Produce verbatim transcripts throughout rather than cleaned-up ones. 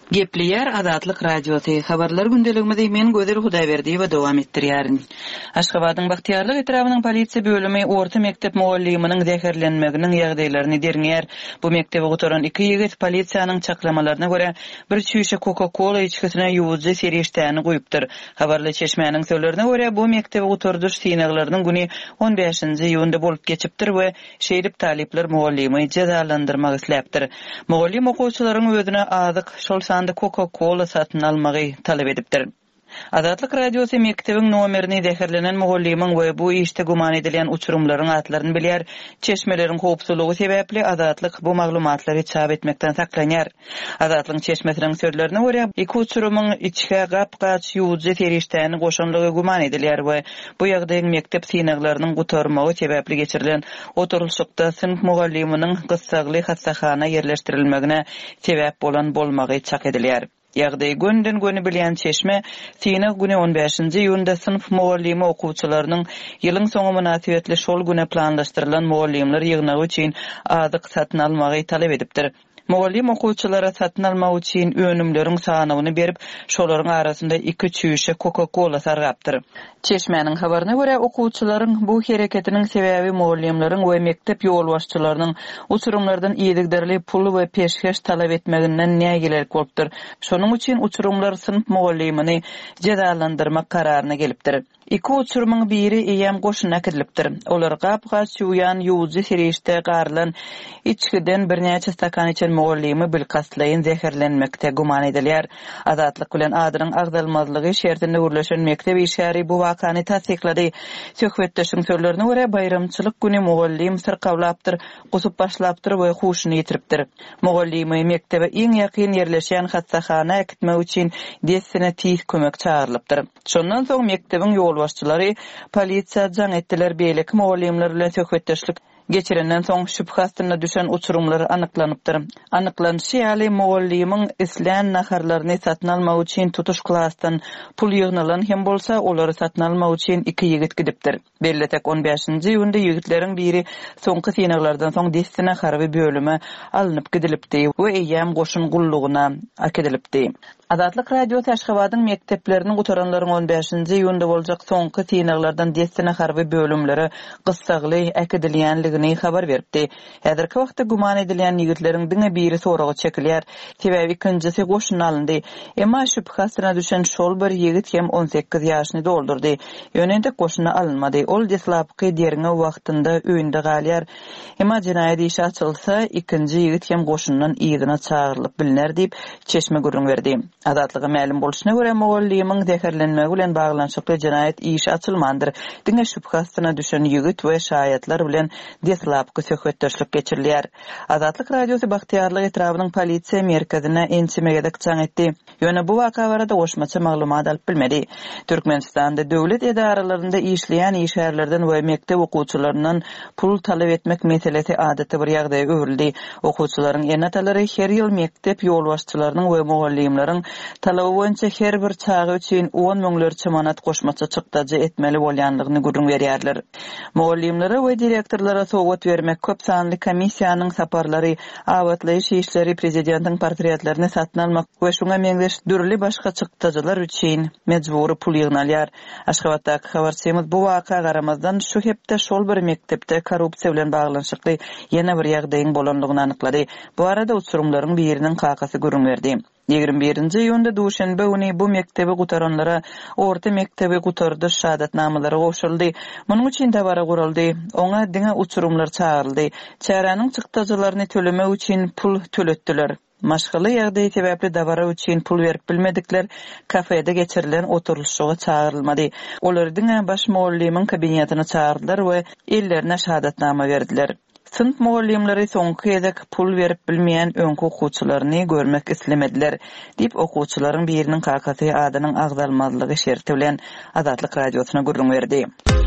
Gepliyer Adatlyk Radiosu habarlar gündeligimizde men Gözer Hudaýberdi we dowam etdirýärin. Aşgabatyň Bahtiyarlyk etrabynyň polisiýa bölümi orta mektep mualliminiň zäherlenmeginiň ýagdaýlaryny derňär. Bu mektebe oturan iki ýigit polisiýanyň çaklamalaryna görä bir şüşe Coca-Cola içkisine ýuwuzy seriştäni goýupdyr. Habarly Çeşmeňiň söýlerine görä bu mektebe oturduş synaglarynyň güni on beşinji ýylda bolup geçipdir we şeýrip talipler muallimy jazalandyrmak isläpdir. Muallim okuwçylaryň özüne azyk şol anda Coca-Cola satın almagy talep edipdir. Adatlyk Radiosu mektebiň nomerini zäherlenen muallimiň we bu işde guman edilen uçurumlaryň atlaryny bilýär. Çeşmeleriň howpsuzlygy sebäpli Adatlyk bu maglumatlary çap etmekden saklanýar. Adatlyň Çeşmesiň sözlerine görä, iki uçurumyň içke gapgaç ýuwuzy teriştäni goşanlygy guman edilýär we bu ýagdaýyň mektep synaglarynyň gutarmagy sebäpli geçirilen oturulşykda sınıf mualliminiň gyssagly hassahana ýerleşdirilmegine sebäp bolan bolmagy çak edilýär. Ýagdaý günden güni bilýän Çeşme, synag güni on beşinji ýylda sınıf muallimi okuwçylarynyň ýylyň soňy münasibetli şol güne planlaşdyrylan muallimler ýygnagy üçin azyk satyn almagy talep edipdir. Muallim okuwçylara satyn almak üçin önümleriň sanawyny berip, şolaryň arasynda iki şüşe Coca-Cola sargapdyr. Çeşmeňiň habaryna görä, okuwçylaryň bu hereketiniň sebäbi muallimleriň we mektep ýolbaşçylarynyň uçurumlardan ýedigderli pul we peşkeş talep etmeginden nägeler bolupdyr. Şonuň üçin uçurumlar sınıf muallimini jazalandyrmak kararyna gelipdir. İki uçurumyň biri eýem goşuna edilipdir. Olar gapgaç ýuwyan ýuwuzy serişde garlan içkiden birnäçe stakan içen muallimi bilgaslaýyn zäherlenmekde guman edilýär. Adatlyk bilen adyryň agdalmazlygy şertinde urlaşan mektep işgäri bu wakany tasdiklady. Söhbetdeşiň sözlerine görä, bayramçylyk güni muallim sirkawlapdyr, gusup başlapdyr we huşuny ýitiripdir. Muallimi mektebe iň ýakyn ýerleşen hassahana ekitmek üçin dessine tiýs kömek çağırlypdyr. Şondan soň mektebiň ýolbaşçylary polisiýa jaň etdiler, beýleki muallimler bilen söhbetdeşlik geçirenden soň şüphastyna düşen uçurumlar anyklanypdyr. Anyklanyşy ýaly muallimiň islen naharlaryny satyn almak üçin tutuş klasdan pul ýygnalan hem bolsa olary satyn almak üçin iki ýigit gidipdir. Belletek on beşinji ýylda ýigitleriň biri soňky synaglardan soň destine harby bölüme alınıp gidilipdi we eýem goşun gullugyna akedilipdi. Adatlyk Radiosu Aşgabatyň mekteplerini gutaranlaryň on beşinji ýylda boljak soňky synaglardan destine harby bölümleri gyssagly akedilýänligini habar beripdi. Häzirki wagtda guman edilýän ýigitleriň diňe biri soragy çekilýär. Sebäbi ikincisi goşuna alındy. Emma şüphasyna düşen şol bir ýigit hem on sekiz ýaşyny doldurdy. Ýönende goşuna alınmady. Ol deslapky derňe wagtynda öýünde galýar. Emma jinaýat işi açylsa, ikinji ýigit hem goşundan ýygyna çağırlyp bilinär diýip Çeşme gürrüň berdi. Adatlyga ma'lum bolşyna görä, muallimiň zäherlenmegi bilen baglanşykly jinaýat işi açylmandyr. Diňe şüphasyna düşen ýigit we şaýatlar bilen deslapky söhbetdeşlik geçirilýär. Adatlyk Radiosu Bahtiyarlyk etrabynyň polisiýa merkezine ençimegedek çaň etdi. Ýöne bu waka barada goşmaça maglumat alyp bilmedi. Türkmenistanda döwlet edaralarynda işleýän işgärlerden we mektep okuwçylaryndan pul talep etmek meselesi adaty bir ýagdaýa öwrüldi. Okuwçylaryň enatalary her ýyl mektep ýolbaşçylarynyň we muallimleriň talaby boýunça her bir çagy üçin on miňlerçe manat goşmaça çykdaja etmeli bolýanlygyny gürrüň berýärler. Muallimlere we direktorlara sowgat bermek köp sanly komissiýanyň saparlary, awatlaýyş işleri, prezidentiň portretlerini satyn almak we şuňa meňzeş dürli başga çykdajalar üçin mejbury pul ýygnalýar. Aşgabatdaky habarçymyz bu waka garamazdan şu hepde şol bir mektepde korrupsiýa bilen baglanşykly ýene bir ýagdaýyň bolanlygyny anyklady. Bu arada uçurumlaryň biriniň kakasy gürrüň berdi. ýigirme birinji ýylda duşanbe güni bu mektebe gutaranlara orta mektebe gutardy şahadatnamalary goşuldy. Munyň üçin dabara guruldy. Oňa diňe uçurumlar çağıryldy. Çäranyň çykdajalarını tölemek üçin pul töletdiler. Maşgaly ýagdaý sebäpli dabara üçin pul berip bilmedikler kafede geçirilen oturulşyga çağırylmady. Olar diňe baş muallimiň kabinetine çağırdylar we ellerine şahadatnama berdiler. Sınıf muallimleri soňky edek pul berip bilmeýän öňkü okuwçylaryny görmek islemediler diýip okuwçylaryň biriniň kakasy adynyň agdalmazlygy şerti bilen Adatlyk Radiosyna gürrüň berdi.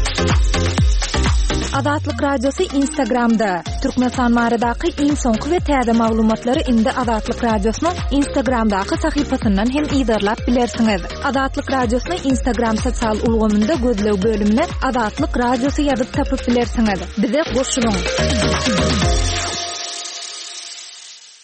Adatlyk Radiosu Instagramda. Türkmenistan baradaky iň soňky we täze maglumatlary indi Adatlyk Radiosynyň Instagramdaky sahypasyndan hem ýydarlap bilersiňiz. Adatlyk Radiosyny Instagram sosial ulgamynda gözlew bölümine Adatlyk Radiosu ýazyp tapyp bilersiňiz. Bize goşulyň.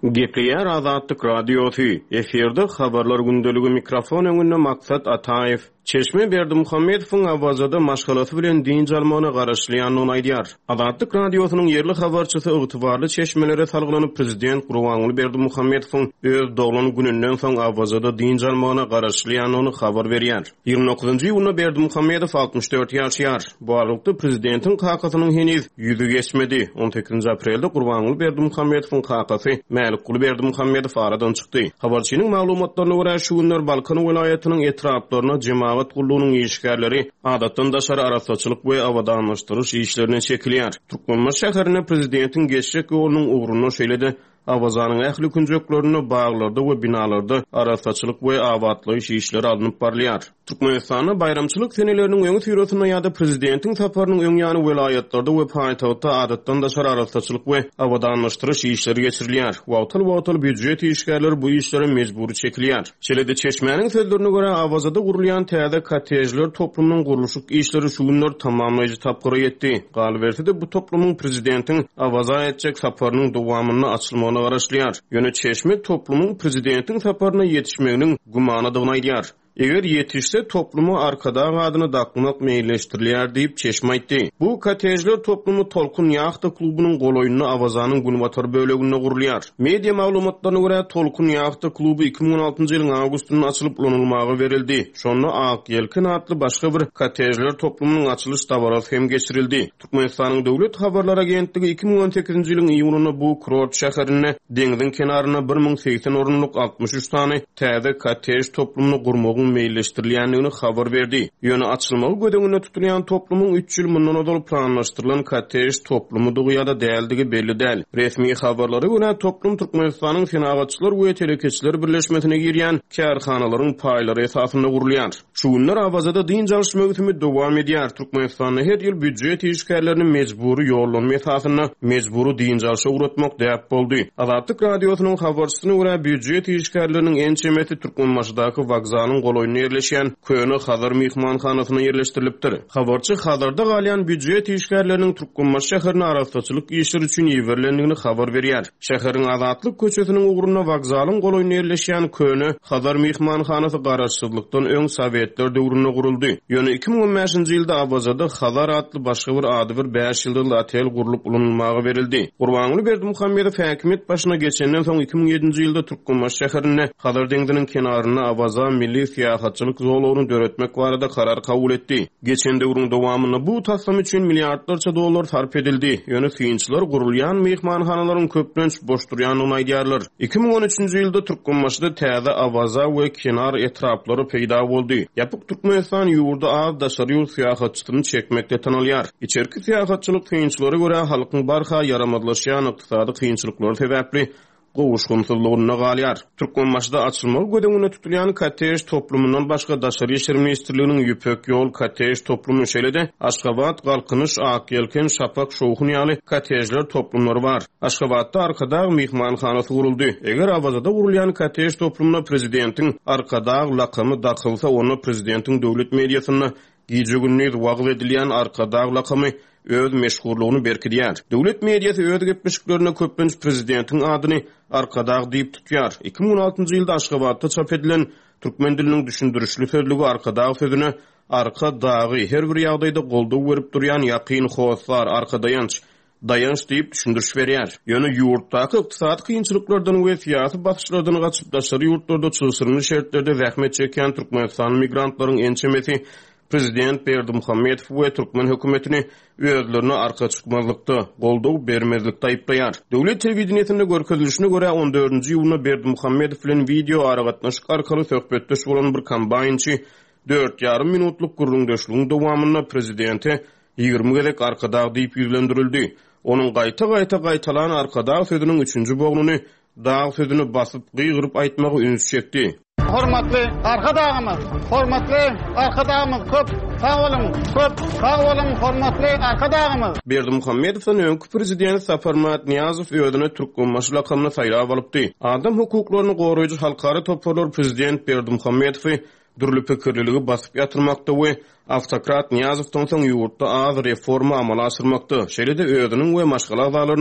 Gepleyer Azatlyk Radiosu. Eferde habarlar gündeligi mikrofon öňünde Maksat Ataev. Çeşme Berdimuhammedowyň awazada maşgalasy bilen din jalmana garaşlýanyny aýdýar. Azatlyk radiosynyň yerli habarçysy ygtybarly çeşmelere salgylanyp prezident Gurbanguly Berdimuhammedowyň öz doglan gününden soň awazada din jalmana garaşlýanyny habar berýär. ýygrimi dokuzynjy ýylyna Berdimuhammedow altmış dört ýaşar. Bu aralykda prezidentiň kakasynyň heniz ýüzü geçmedi. on sekizinji aprelde Gurbanguly Berdimuhammedowyň kakasy Mälikguly Berdimuhammedow aradan çykdy. Habarçynyň maglumatlaryna görä şu günler Balkan welaýatynyň etraplaryna jemaat gulluğunun işgärleri adatdan daşary araççylyk we awadanlaşdyryş işlerine çekilýär. Türkmenbaş şäherine prezidentin geçjek ýolunyň uğruna şeýlede awazanyň ähli künjeklerini baglarda we binalarda araççylyk we awatlyş işleri alınıp barlýar. Türkmenistanyň bayramçylyk seneleriniň öňü sürýetine ýa-da prezidentin saparynyň öň ýany welaýatlarda we paýtagtda adatdan daşary araççylyk we awadanlaşdyryş işleri geçirilýär. Wagtyl-wagtyl büdjet işgärleri bu işlere mejburi çekilýär. Şeýle-de Çeşmeňiň sözlerine görä awazada gurulýan täze kotejler toplumynyň gurulşyk işleri şu günler tamamlaýjy tapgyra ýetdi. Galberdi bu toplumyň prezidentiň awaza etjek saparynyň dowamyny açylmagyna garaşlýar. Ýöne Çeşme toplumyň prezidentiň saparyna ýetişmeginiň gumanydygyny aýdýar. Eger yetişse toplumu arkada adyny dakmak meýilleşdirilýär diýip Çeşme aýtdy. Bu kotejler toplumu Tolkun Ýahta klubynyň goloýuny awazanyň günwatar böleginde gurulýar. Media maglumatlaryna görä Tolkun Ýahta kluby iki bin on altynjy ýylyň awgustynda açylyp ulanymagy berildi. Şonda Ak Ýelkin adly başga bir kotejler toplumynyň açylış dabarasy hem geçirildi. Türkmenistanyň döwlet habarlar agentligi iki bin on sekizinji ýylyň iýulyna bu Kurort şäherine deňiziň kenaryna bir ming seksen orunlyk altmış üç tany täze kotej toplumyny gurmagy meýilleşdirilýändigini habar berdi. Ýöne açylmaly gödeginde tutulýan toplumyň üç ýyl mundan odal planlaşdyrylan kotej toplumy ýa-da däldigi belli däl. Resmi habarlara görä toplum Türkmenistanyň senagatçylar we telekeçiler birleşmesine girýän karhanalaryň paýlary esasynda gurulýar. Şu günler awazada din jalşy möhütimi dowam edýär. Türkmenistanyň her ýyl büdjet işgärlerini mejburi ýollanma esasynda mejburi din jalşy uğratmak däp boldy. Azatlyk radiosynyň habarçysyna görä büdjet işgärleriniň en çemeti Türkmenbaşydaky wagzanyň goloýuny ýerleşýän Köne Hazar mehmanhanasyna ýerleşdirilipdir. Habarçy Hazarda galýan büdjet işgärleriniň Türkmenbaş şäherine araççylyk işleri üçin ýeberlendigini habar berýär. Şäheriň Azatlyk köçesiniň uğruna wagzalyň goloýuny ýerleşýän Köne Hazar mehmanhanasy garaşsyzlykdan öň Sowetler döwründe guruldy. Ýöne iki bin on beşinji ýylda Awazada Hazar adly başga bir ady bir beş ýyldyk otel gurulyp ulanmagy berildi. Gurbanguly Berdimuhammedow häkimet başyna geçenden soň iki bin ýedinji ýylda Türkmenbaş şäherine Hazar deňdiňiň kenaryna Awaza milli siýasatçylyk zolawyny döretmek barada karar kabul etdi. Geçen döwrüň dowamyny bu taslam üçin milliardlarça dollar sarf edildi. Ýöne synçylar gurulýan mehmanhanalaryň köplenç boş durýanyny aýdýarlar. iki bin on üçinji ýylda Türkmenbaşyda täze Awaza we kenar etraplary peýda boldy. Ýapyk Türkmenistan ýurda az daşary ýol siýasatçylygyny çekmekde tanalýar. İçerki siýasatçylyk synçylary görä halkyň barha yaramadlaşýan ykdysady kynçylyklary sebäpli gowuşgumsuzlygyna galýar. Türkmenbaşyda açylmaly gödeginde tutulýan kotej toplumyndan başga daşary işler ministrliginiň ýüpek ýol kotej toplumy şeýle-de Aşgabat, Galkynyş, Ak Ýelken, Şapak, Şowhun ýaly kotejler toplumlary bar. Aşgabatda arkada mehmanhanasy guruldy. Eger Awazada gurulýan kotej toplumuna prezidentiň arkada lakamy dakylsa, onu prezidentiň döwlet mediasyna giýjegünni wagt edilýän arkada lakamy öz meşhurluğunu berkidýär. Döwlet mediasy öz gepleşiklerine köpünç prezidentiň adyny arkada diýip tutýar. iki bin on altynjy ýylda Aşgabatda çap edilen türkmen diliniň düşündürüşli sözlügi arkada sözüne arka dağı her bir ýagdaýda goldaw berip durýan ýakyn howsar arkadaýanç dayanç diýip düşündürüş berýär. Ýöne ýurtdaky ykdysady kynçylyklardan we siýasy basışlardan gaçyp daşary ýurtlarda çylsyrny şertlerde zähmet çeken Türkmenistan migrantlaryň ençemesi Prezident Berdimuhammedow we Türkmen hökümetini özlerine arka çykmazlykda, goldaw bermezlikde aýplaýar. Döwlet telewizionyny görkezilişine görä on dördünji ýylyna Berdimuhammedow bilen video aragatnaşyk arkaly söhbetdeş bolan bir kombaýnçy dört ýarym minutluk gurrundaşlygyň dowamyna prezidenti ýygrimi gezek arkada diýip ýüzlendirildi. Onuň gaýta-gaýta gaýtalan arkada sözüniň üçünji bogluny dağ sözüni basyp gyýgyryp aýtmagy üns çekdi. Hormatly arkadaşlarym, hormatly arkadaşlarym, köp sag bolun, köp sag bolun, hormatly arkadaşlarym. Berdimuhammedowyň öňkü prezidenti Saparmat Niyazow öýdüne Türkmenbaşy lakamyny saýlap alypdy. Adam hukuklaryny goraýjy halkara toplar prezident Berdimuhammedowy dürli pikirliligi basyp ýatyrmakda we Автократ Ниязовтан соň ýurtda az reforma amala asyrmakda. Şeýle-de özüniň we maşgala agalarynyň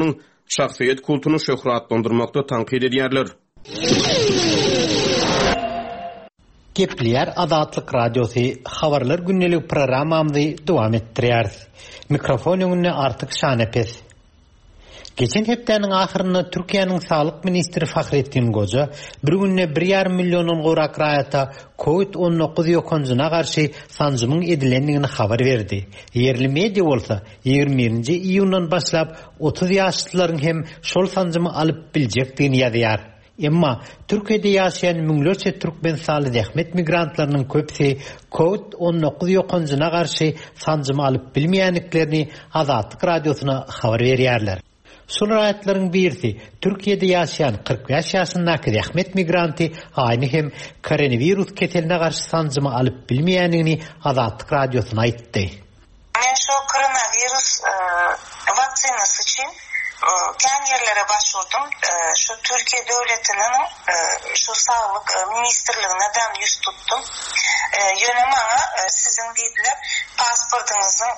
şahsiyet kultuny şöhratlandyrmakda tankid edýärler. Gepleýär Azatlyk Radiosu habarlar günnelik programmamyzy dowam etdirýär. Mikrofon öňünde artyk Şanepes. Geçen hepdeniň ahyrynda Türkiýanyň Saglyk ministri Fahrettin Goja bir günne bir ýarym million gorak raýata covid on dokuz ýokanjyna garşy sanjymyň edilendigini habar berdi. Yerli media bolsa ýygrimi birinji iýundan başlap otuz ýaşlylaryň hem şol sanjymy alyp biljekdigini ýazýar. Emma Türkiýede ýaşaýan müňlerçe türkmen saly zähmet migrantlarynyň köpsi covid on dokuz ýokanjyna garşy sanjymy alyp bilmeýänliklerini Azatlyk Radiosyna habar berýärler. Şol raýatlaryň birisi Türkiýede ýaşaýan kırk beş ýaşyndaky zähmet migranty aýny hem koronavirus keseline garşy sanjymy alyp bilmeýänligini Azatlyk Radiosyna aýtdy. Men şu koronavirus vaksinası için kendi yerlere başvurdum. Şu Türkiye Devleti'nin şu sağlık ministerliğine den yüz tuttum. Yönem bana sizin dediler pasportunuzun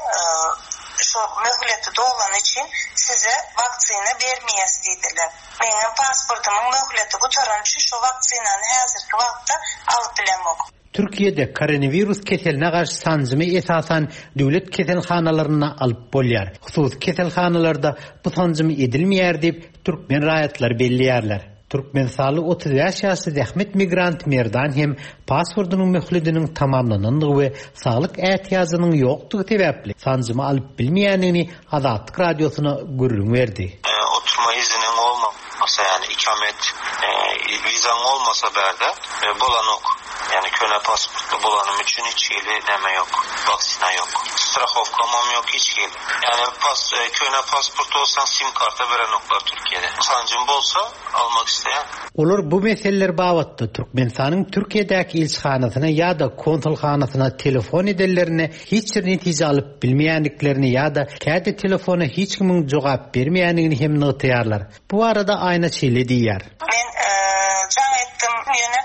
şu mühleti dolan için size vaksine vermeyes dediler. Benim pasportumun mühleti kuturan için şu vaksinanı hazırki vakta alıp bilemok. Türkiýede koronavirus keseline garşy sanjymy esasan döwlet keselhanalarına alyp bolýar. Husus keselhanalarda bu sanjymy edilmeýär dip türkmen raýatlar belliýärler. Türkmen saly otuz beş ýaşly zähmet migrant Merdan hem pasportunyň möhlediniň tamamlanandygy we saglyk ähtiýagynyň ýokdugy sebäpli sanjymy alyp bilmeýänligini Azatlyk Radiosyna görüň berdi. Oturma izinin olmasa yani ikamet e, vizan olmasa berde e, bolanok yani köne pasportlu bolanım için hiç geli neme yok. Vaksina yok. Strahowkamam yok hiç geli. Yani pas, e, köne pasport olsan sim karta veren oklar Türkiye'de. Sancım bolsa almak isteyen. Olar bu meseleler babatda Türkmenistanyň Türkiýedäki elçihanasyna ýa-da konsulhanasyna telefon edenlerine hiç bir netije alyp bilmeýänliklerini ýa-da käde telefona hiç kimiň jogap bermeýänligini hem notaýarlar. Bu arada aýna şeýle diýär. Men can ettim ýöne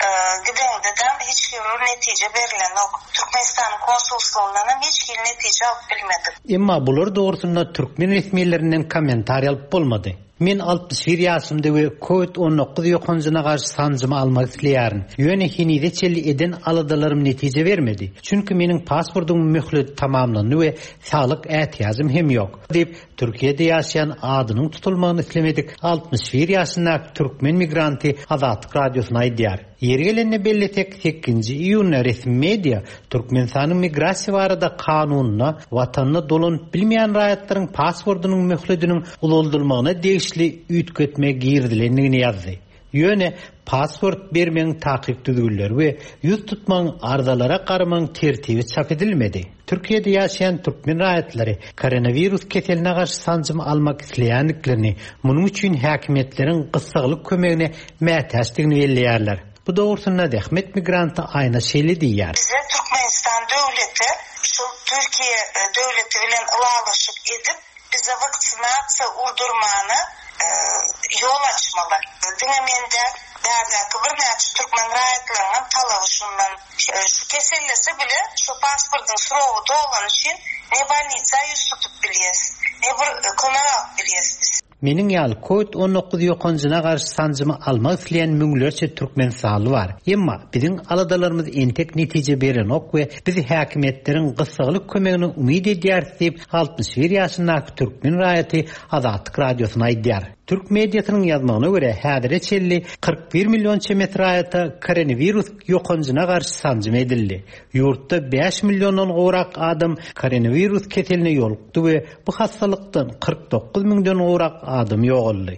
gidendeden hiç bir netije berilen ok. Türkmenistan konsulluğundan hiç bir netije alıp bilmedim. Emma bular doğrusunda Türkmen resmiýetlerinden komentar alyp bolmady. Men altmış bir ýaşymda we covid on dokuz ýokanjyna garşy sanjymy almak isleýärin. Ýöne hinide çelli eden aladalarym netije bermedi. Çünki meniň pasportumyň möhleti tamamlandy we saglyk ähtiýażym hem ýok. Dip Türkiýede ýaşaýan adynyň tutulmagyny islemedik altmış bir ýaşyndaky türkmen migranty Azatlyk Radiosyna aýdýar. Ýergelenine belletek sekizinji iýunda resmi media Türkmenistanyň migrasiýa barada kanunyna watanyna dolanyp bilmeýän raýatlaryň pasportunyň möhlediniň ulandyrylmagyna degişli üýtgetme girdilendigini ýazdy. Ýöne pasport bermeň takyp düzgünler we ýüz tutmaň ardalara garamaň tertibi çap edilmedi. Türkiýede ýaşaýan türkmen raýatlary koronavirus keseline garşy sanjymy almak isleýänliklerini, munyň üçin häkimetleriň gysgalyk kömegine mätäçdigini belliýärler. Bu doğrusunda zähmet migranty aýna şeýle diýär. Bize Türkmenistan döwleti şu Türkiýe döwleti bilen ulalaşyp edip bize vaksinasiýa urdurmany e, yol açmalar. Dinemende därdäki bir näçe türkmen raýatlarynyň talaby şundan e, şu kesellese bile şu pasportyň surowy dolan üçin ne bolnitsa ýüz tutup bilýäs, ne bir kömek alyp bilýäs biz. Meniň ýaly covid on dokuz ýokanjyna garşy sanjymy almak isleýän müňlerçe türkmen saly bar. Emma biziň aladalarymyz entek netije beren ok we bizi häkimetleriň gysgalyk kömegine umyt edýär diýip altmış bir ýaşyndaky türkmen raýaty Azatlyk Radiosyna aýdýar. Türk mediasynyň ýazmagyna görä häzirde çelli kırk bir million çemet raýata koronavirus ýokanjyna garşy sanjym edildi. Ýurtda beş milliondan gorak adam koronavirus keseline ýolukdy we bu hastalykdan kırk dokuz miňden gorak adam ýogaldy.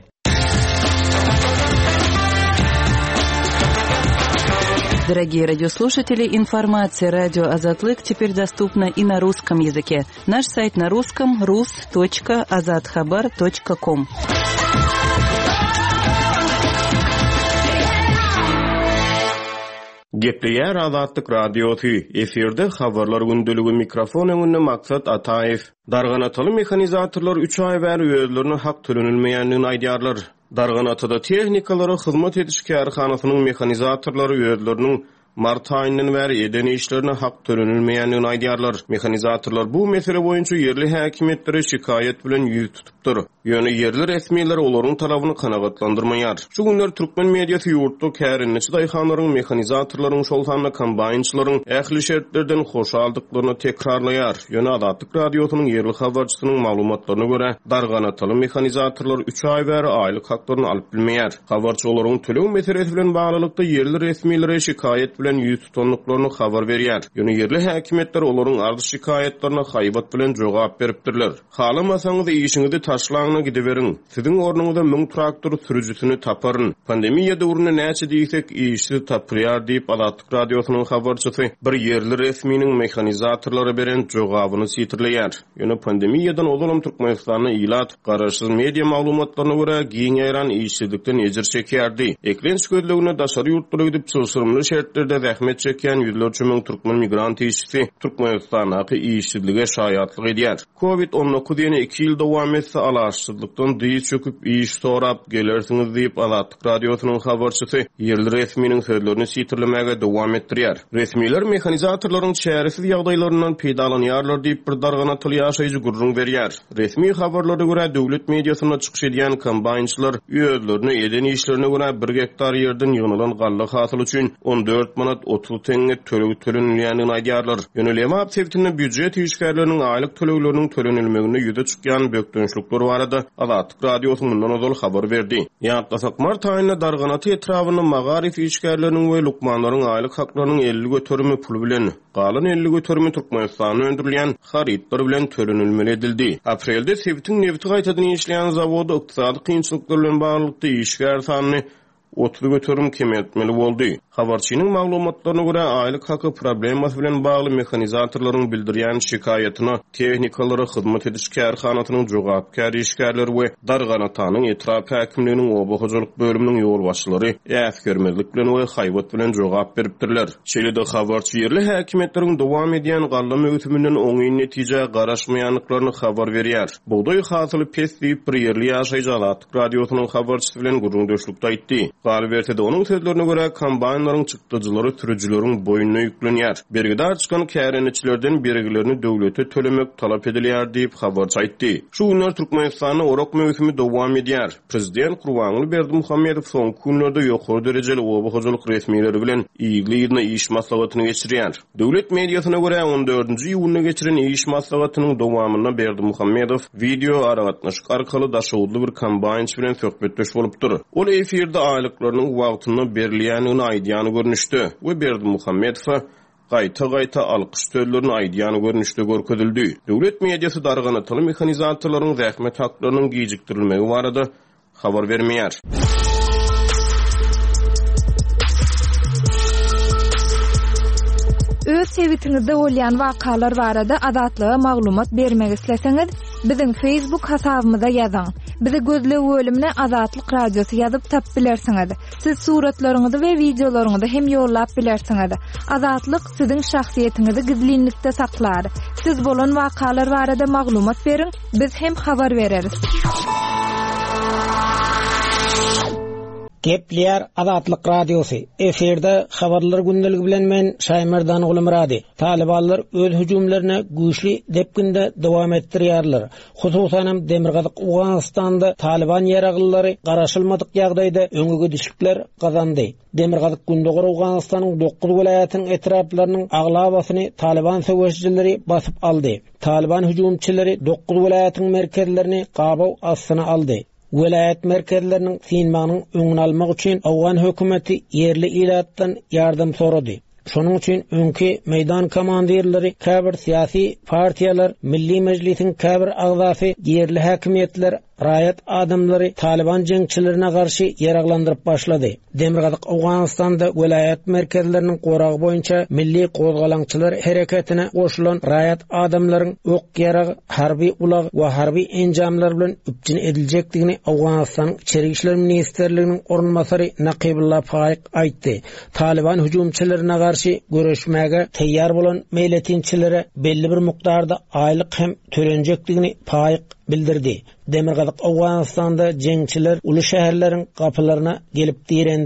Дорогие радиослушатели, информация «Радио Азатлык» теперь доступна и на русском языке. Наш сайт на русском — рус точка азатхабар точка ком. Gepleýär Azatlyk Radiosu. Eferde habarlar gündüligi mikrofon öňünde Maksat Ataew. Darganatyly mehanizatorlar üç ay bäri özlerine hak tölenilmeýändigini aýdýarlar. Darganatyda tehnikalara hyzmat ediş kärhanasynyň mehanizatorlary özleriniň mart aýyndan bäri eden işlerine hak törenilmeýändigini aýdýarlar. Mehanizatorlar bu mesele boýunça yerli häkimetlere şikayet bilen ýüz tutupdyr. Ýöne yerli resmiýetler olaryň talabyny kanagatlandyrmaýar. Şu günler türkmen mediýasy ýurtda kärinçi daýhanlaryň mehanizatorlaryň şoltanly kombaýnçylaryň ähli şertlerden hoş aldyklaryny tekrarlaýar. Ýöne Adatlyk radiosynyň yerli habarçysynyň maglumatlaryna görä, darganatyly mehanizatorlar üç aý bäri aýlyk haklaryny alyp bilmeýär. Habarçy olaryň tölew meselesi bilen baglykda yerli resmiýetlere şikayet bilen ýüz tutanlyklaryny habar berýär. Ýöne yerli häkimetler olaryň ardy şikayetlerine haýbat bilen jogap beripdirler. Halamasaňyz işiňizi taşlagyna gideberiň. Siziň ornuňyzda müň traktor sürüjüsini taparyn. Pandemiýa döwründe näçe diýsek işi tapýar diýip Adatlyk radiosynyň habarçysy bir yerli resmiýiniň mehanizatorlary beren jogabyny sitirleýär. Ýöne pandemiýadan olalım Türkmenistanyň ilat garaşsyz media maglumatlaryna görä giň ýaran işçilikden ejir çekýärdi. Eklenç gözlegine daşary ýurtlara gidip çylşyrmly şertlerde zähmet çekýän ýüzlerçe müň türkmen migrant işçisi Türkmenistanyň işçilige şaýatlyk edýär. covid on dokuz ýene iki ýyl dowam etse alaşsyzlykdan diýip çöküp iş sorap gelersiňiz diýip Adatlyk radiosynyň habarçysy yerli resmiýiniň sözlerini sitirlemege dowam etdirýär. Resmiýetler mehanizatorlaryň çäresiz ýagdaýlaryndan peýdalanýarlar diýip bir darganatyly ýaşaýjy gurrun berýär. Resmi habarlara görä döwlet mediasyna çykyş edýän kombaýnçylar ýözlerini eden işlerine görä bir hektar ýerden ýygynylan gallyk hasyl üçin on dört manat otuz teňe tölew tölenýändigini aýdýarlar. Ýöne Lemap sebitinde büdjet işgärleriniň aýlyk töleýleriniň tölenilmegine ýüze çykýan bökdönçlükler barada Adatlyk radiosynyň mundan habar berdi. Ýa-da mart aýyna darganaty etrawyny magarif işgärleriniň we lukmanlaryň aýlyk haklarynyň elli götürmi pul bilen galan elli götürmi Türkmenistanyň öndürilýän haritlar bilen tölenilmeli edildi. Aprelde Sebitin nefti gaýtadan işleýän zawody ykdysady kynçylyklar bilen baglanykda işgär sanyny otuz götürüm kemetmeli boldy. Habarçynyň maglumatlaryna görä aýlyk haky problemasy bilen bagly mehanizatorlaryň bildirýän şikaýatyna tehnikalary hyzmat ediş kärhanatynyň jogapkär işgärleri we darganatanyň etrap häkimliginiň obahyjylyk bölüminiň ýol başçylary äsgermezlik bilen we haýbat bilen jogap beripdirler. Şeýle-de habarçy yerli häkimetleriň dowam edýän galla möhütüminden oňy netije garaşmaýanlyklaryny habar berýär. Buğday hasyly pes diýip bir yerli ýaşaýjy Adatlyk radiosynyň habarçysy bilen gurrundaşlykda aýtdy. Galibiyete de onun sözlerine göre kombaynların çıktıcıları sürücülerin boyununa yüklenýär. Bergidar çıkan kärençilerden bergilerini döwlete tölemek talap edilýär diýip habar çaýtdy. Şu günler Türkmenistanyň orak mevsimi dowam edýär. Prezident Gurbanguly Berdimuhammedow soňky günlerde ýokary derejeli obahyjylyk resmiýetleri bilen ýygy ýylyna iş maslahatyny geçirýär. Döwlet mediasyna göre on dördünji ýuwunda geçiren iş maslahatynyň dowamyna Berdimuhammedow video aragatnaşyk arkaly daşawdly bir kombaynçy bilen söhbetdeş bolupdyr. Ol efirde aýlyklarynyň wagtyny berilýänini aýdýany görnüşdi we Berdimuhammedow gaýta-gaýta alkyş sözlerini aýdýany görnüşde görkezildi. Döwlet mediasy darganatyly mehanizatorlaryň zähmet haklarynyň gijikdirilmegi barada habar bermeýär. Öz sebitiňizde bolýan wakalar barada adatlyga maglumat bermek isleseňiz, biziň Facebook hasabymyza ýazyň. Bizi gözle bölümine Adatlyk radiosu ýazyp tap bilersiňiz. Siz suratlaryňyzy we videolaryňyzy hem ýollap bilersiňiz. Adatlyk siziň şahsiýetiňizi gizlinlikde saklar. Siz bolan wakalar barada maglumat beriň, biz hem habar bereriz. Gepler Adatlyk radiosu. Eferde habarlar gündeligi bilen men Şaýmerdan Gulmurady. Talibanlar öz hüjumlaryny güýçli depginde dowam etdirýärler. Hususan Demirgazyk Awganistanda Taliban ýaragylary garaşylmadyk ýagdaýda öňüge düşükler gazandy. Demirgazyk Gündögür Awganistanyň dokuz welaýatynyň etraplarynyň aglabasyny Taliban söwüşçileri basyp aldy. Taliban hüjumçylary dokuz welaýatynyň merkezlerini gabaw astyna aldy. Welayat merkezlerinin sinmanyň öňüni almak üçin Awgan hökümeti yerli ilatdan ýardam sorady. Şonuň üçin öňki meýdan komandirleri, käbir syýasy partiýalar, Milli Mejlisiň käbir agzasy, yerli häkimetler, raýat adamlary Taliban jeňçilerine garşy ýaraglandyryp başlady. Demirgazyk Awganistanda welayat merkezleriniň goragy boýunça milli gozgalaňçylar hereketine goşulan raýat adamlaryň ok ýaragy, harby ulag we harby enjamlar bilen üpjün ediljekdigini Awganistanyň içeri işler ministrliginiň ornmasary Naqibullah Faýyk aýtdy. Taliban hüjumçylaryna garşy görüşmäge teýýar bolan meýletinçilere belli bir mukdarda aýlyk hem tölenjekdigini Faýyk bildirdi. Demirgazyk Awganistanda jeňçiler uly şäherleriň gapylaryna gelip direndi.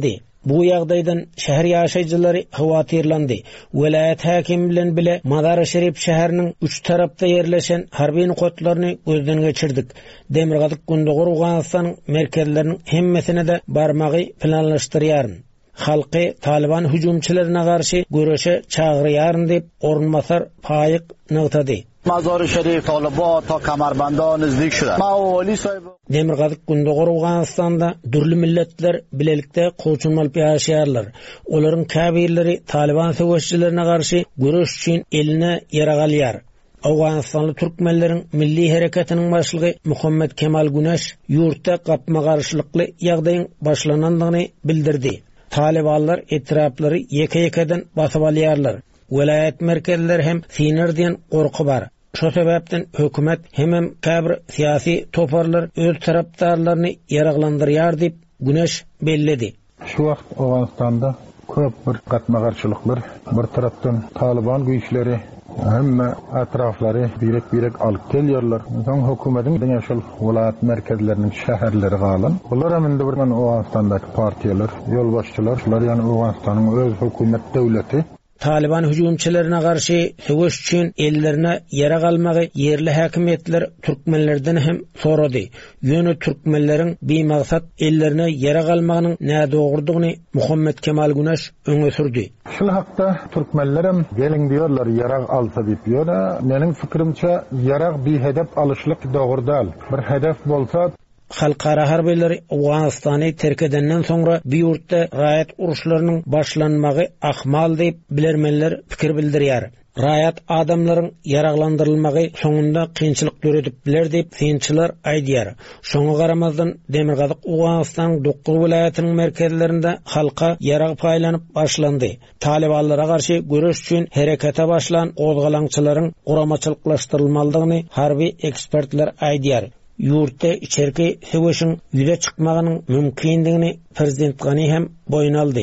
Bu ýagdaýdan şäher ýaşaýjylary hawatirlandy. Welayat häkim bilen bile Mazar-ı Şerif şäheriniň üç tarapda ýerleşen harby nukatlaryny gözden geçirdik. Demirgazyk Gündoğur Awganystanyň merkezleriniň hemmesine de barmagy planlaşdyrýaryn. Halky Taliban hüjumçylaryna garşy göreşe çağırýaryn diýip Orunmasar Paýyk nagtady. Mazar-ı Şerif Taliban ta Kemerbanda nizdik şuda. Mawali sahibi Demirgazyk Gündoğur Awganystanda dürli milletler bilelikde koçunmaly ýaşaýarlar. Olaryň käbirleri Taliban söwüşçilerine garşy göreş üçin eline ýaragalýar. Awganystanly türkmenleriň milli hereketiniň başlygy Muhammed Kemal Güneş ýurtda gapma garşylykly ýagdaýyň başlanandygyny bildirdi. Talibanlar etraplary ýeke-ýekeden basyp alýarlar. Welayat merkezleri hem sinir diýen gorky bar. Şo sebäpden hökümet hemem käbir syýasy toparlar öz tarapdarlaryny ýaraglandyrýar diýip Güneş belledi. Şu wagt Awganystanda köp bir gatma garşylyklar, bir tarapdan Taliban güýçleri hemme atraflary birek-birek alyp gelýärler. Soň hökümetiň ýaşal welayat merkezleriniň şäherleri galan. Bular hem indi bir Awganystandaky partiýalar, ýolbaşçylar, şular ýani Awganystanyň öz hökümet döwleti. Taliban hüjumçylaryna garşy söwüş üçin ellerine ýara galmagy yerli häkimetler türkmenlerden hem sorady. Ýöne türkmenleriň beýmaksat ellerine ýara galmagynyň näde dogurdygyny Muhammed Kemal Güneş öňe sürdi. Şol hakda türkmenlerim gelin diýerler ýarag alsa diýip. Ýöne meniň fikirimçe ýarag bir hedef alışlyk dogry däl. Bir hedef bolsa Halkara harbileri Awganystany terk edenden soňra bir ýurtda raýat uruşlarynyň başlanmagy ahmal diýip bilermenler pikir bildirýär. Raýat adamlaryň ýaraglandyrylmagy soňunda kynçylyk göredip biler diýip synçylar aýdýar. Şoňa garamazdan Demirgazyk Awganystanyň dokuz welaýatynyň merkezlerinde halka ýarag paýlanyp başlandy. Talibanlara garşy göreş üçin herekete başlan gozgalaňçylaryň guramaçylyklaşdyrylmalydygyny harby ekspertler aýdýar. Yurtda içerki söwüşiň ýüze çykmagynyň mümkindigini prezident Gany hem boyun aldy.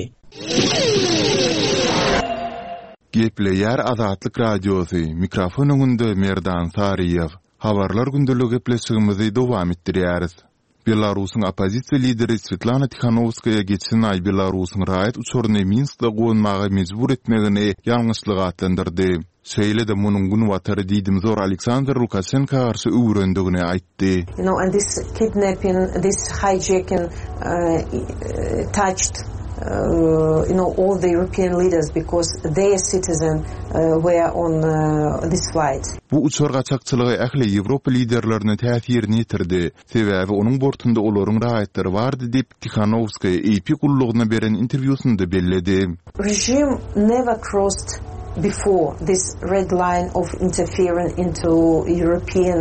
Gepleýär Azatlyk Radiosu mikrofon öňünde Merdan Sariýew. Habarlar gündelik gepleşigimizi dowam etdirýäris. Belarusyň opozisiýa lideri Svetlana Tikhanovskaya geçen ay Belarusyň raýat uçuryny Minskde goýmagy mejbur etmegini ýalňyşlyk atlandyrdy. Şeýle de munyň günwatary diýdim zor Aleksandr Lukashenko garşy öwrendigini aýtdy. You know, and this kidnapping, this hijacking uh, touched Uh, you know, all the European leaders because their citizens uh, were on uh, this flight. Bu uçur gaçakçylygy ähli Ýewropa liderlerini täsirini ýitirdi. Sebäbi onuň bortunda olaryň raýatlary bardy diýip Tikhanovskaya E P gullugyna beren interwýusynda belledi. Regime never crossed before this red line of interfering into European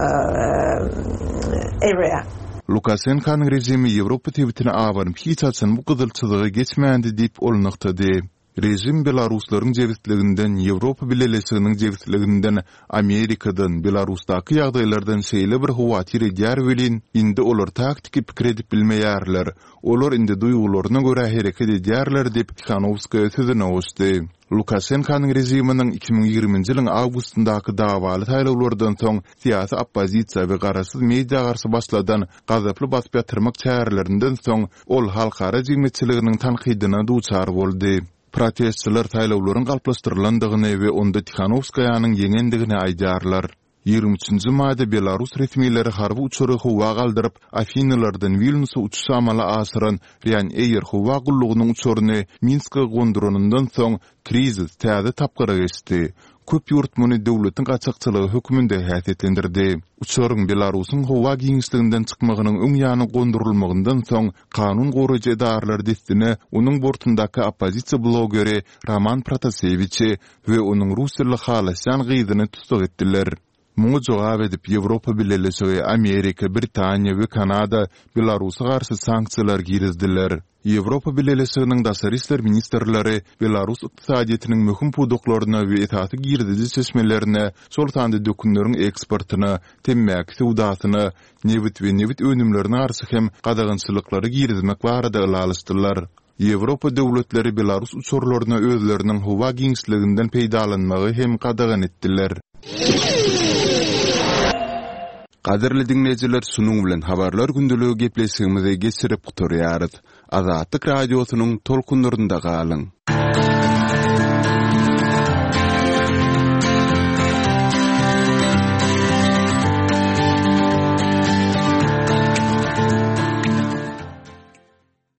uh, area. Lukashenko'nun rejimi Ýewropa tebitine awaryp hiç açan bu gyzylçylygy geçmändi diýip olnakdy. Rejim Belaruslaryň jebitliginden, Ýewropa bileşiginiň jebitliginden, Amerikadan, Belarusdaky ýagdaýlardan şeýle bir hawatyr edýär welin, indi olar taktik pikir edip bilmeýärler. Olar indi duýgularyna görä hereket edýärler diýip Tikhanovskaya sözüne oşdy. Lukashenko'nun rejiminiň iki bin ýigriminji ýylyň awgustyndaky dawaly taýlawlardan soň syýasy oppozisiýa we garasyz media garşy başladan gazaply basyp ýatyrmak çärelerinden soň ol halkara jemgyýetçiliginiň tankydyna duçar boldy. Protestçiler taýlawlaryň galplaşdyrylandygyny we onda Tikhanovskaýanyň ýeňendigini aýdýarlar. ýygrimi üçinji maýda Belarus resmiýetleri harby uçury howa galdyryp Afinalardan Vilniusa uçuş amaly asyran Ryanair howa gullugynyň uçuryny Minskga gondurundan soň krizis täze tapgyra geçdi. Köp ýurt muny döwletiň gaçakçylygy höküminde häsiýetlendirdi. Uçuryň Belarusyň howa giňişliginden çykmagynyň öň ýany gondurulmagyndan soň kanun goraýjy edarlar destine onuň bortundaky oppozisiýa blogeri Roman Protasevich we onuň Russiýaly Halasyan gyzyny tutsak etdiler. Muňa jogap edip Ýewropa bileşigi, Amerika, Britaniýa we Kanada Belarusy garşy sanksiýalar girizdiler. Ýewropa bileşiginiň daşary işler ministrleri Belarus ykdysadyetiniň möhüm puduklaryna we etaty girdizi çeşmelerine, şol tanda dökümleriň eksportyna, temmäk sowdasyna, newit we newit önümlerine garşy hem gadagynçylyklary girizmek barada ýalaşdylar. Ýewropa döwletleri Belarus uçurlaryna özleriniň howa giňişliginden peýdalanmagy hem gadagan etdiler. Qadirli dinleyijiler, sunuň bilen habarlar gündeligi gepleşigimizi geçirip guturýarys. Azatlyk radiosynyň tolkunlarynda galyň.